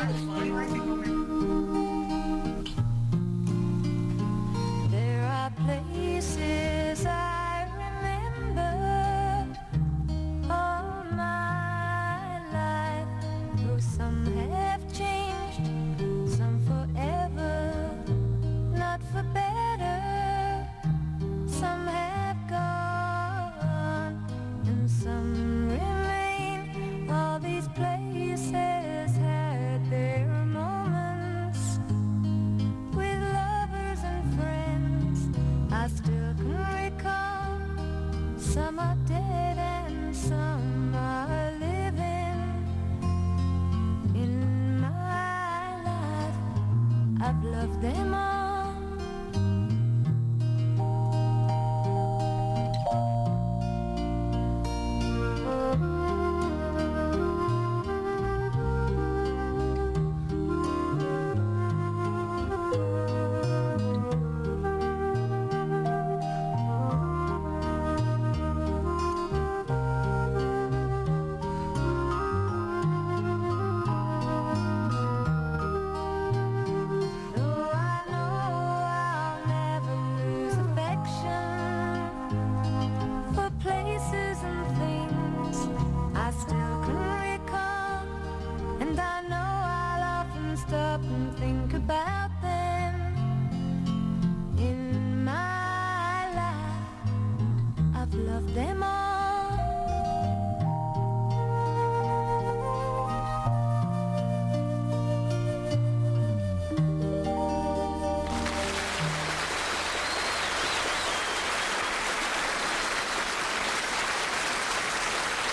There are places I remember all my life, though some have changed, some forever, not for better. Some have gone and some remain. All these places had their moments with lovers and friends. I still can recall. Some are dead and some are living. In my life I've loved them all.